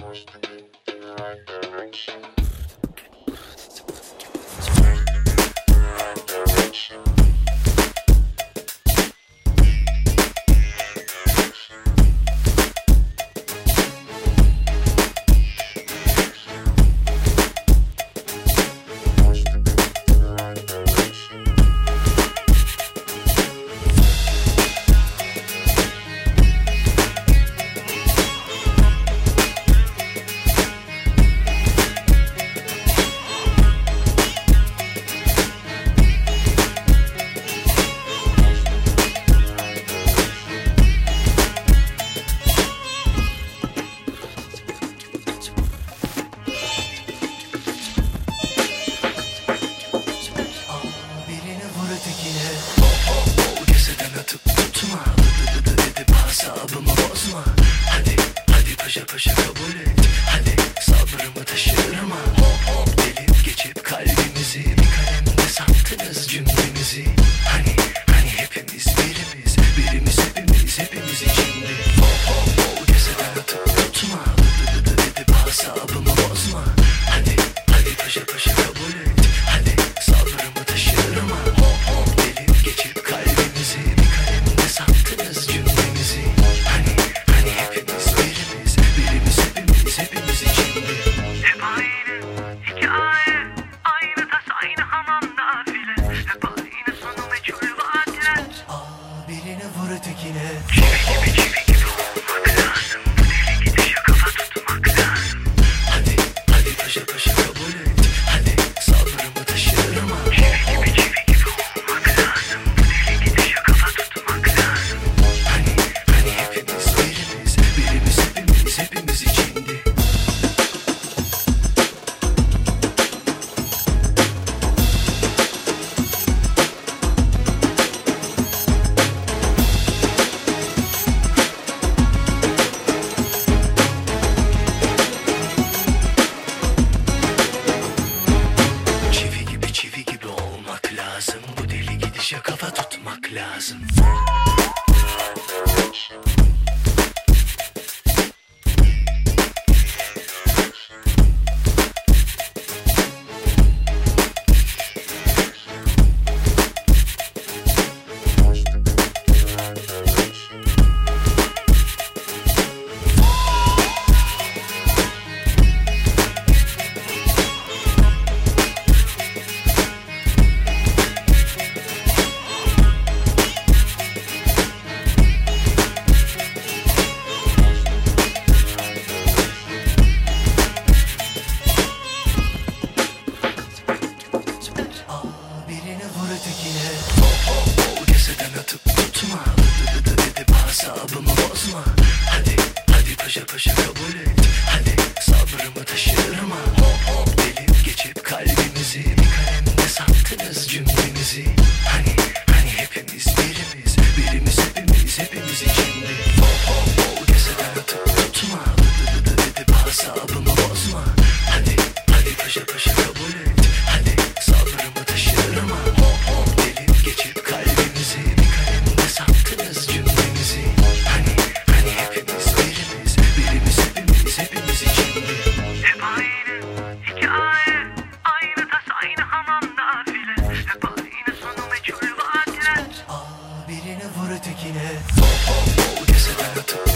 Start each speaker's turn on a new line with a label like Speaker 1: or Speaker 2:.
Speaker 1: Asabımı bozma. Hadi hadi paşa paşa kabul et. Hadi sabrımı taşırma. Delip geçip kalbimizi bir kalemde sattınız cümlemizi. Hani hepimiz birimiz, birimiz hepimiz, hepimiz içinde. Keseden atıp tutma. Dedi asabımı bozma. Hadi hadi paşa paşa kabul et. Hadi sabrımı taşırma. Delip geçip kalbimizi bir kalemde sattınız cümlemizi. Hani hepimiz birimiz, birimiz hepimiz, hepimiz içinde.
Speaker 2: Hep aynı hikaye, aynı tas, aynı hamam nafile. Hep aynı sonu meçhul vaatler.
Speaker 1: Birini vur ötekine.
Speaker 2: Çivi gibi olmak lazım. Bu deli gidişe kafa tutmak lazım.
Speaker 1: Hadi paşa paşa kabul et. Hadi sabrımı taşırma.
Speaker 2: Çivi gibi olmak lazım. Bu deli gidişe kafa tutmak lazım.
Speaker 1: Hani hepimiz birimiz, birimiz hepimiz, hepimiz içinde. Çivi gibi olmak lazım. Bu deli gidişe kafa tutmak lazım. Birini vur ötekine. Keseden atıp tutma. Dedi asabımı bozma. Hadi paşa paşa kabul et. Hadi sabrımı taşırma. Delip geçip kalbimizi bir kalemde sattınız cümlemizi. Hani hepimiz birimiz, birimiz hepimiz, hepimiz içinde. Keseden atıp tutma. Dedi asabımı bozma. Hadi paşa paşa kabul et. Hadi sabrımı taşırma. Delip geçip kalbimizi bir kalemde sattınız cümlemizi. Hani hepimiz birimiz, birimiz hepimiz, hepimiz içinde.
Speaker 2: Hep aynı hikaye, aynı tas, aynı hamam nafile. Hep aynı sonu meçhul vaatler.
Speaker 1: Birini vur ötekine. Keseden atıp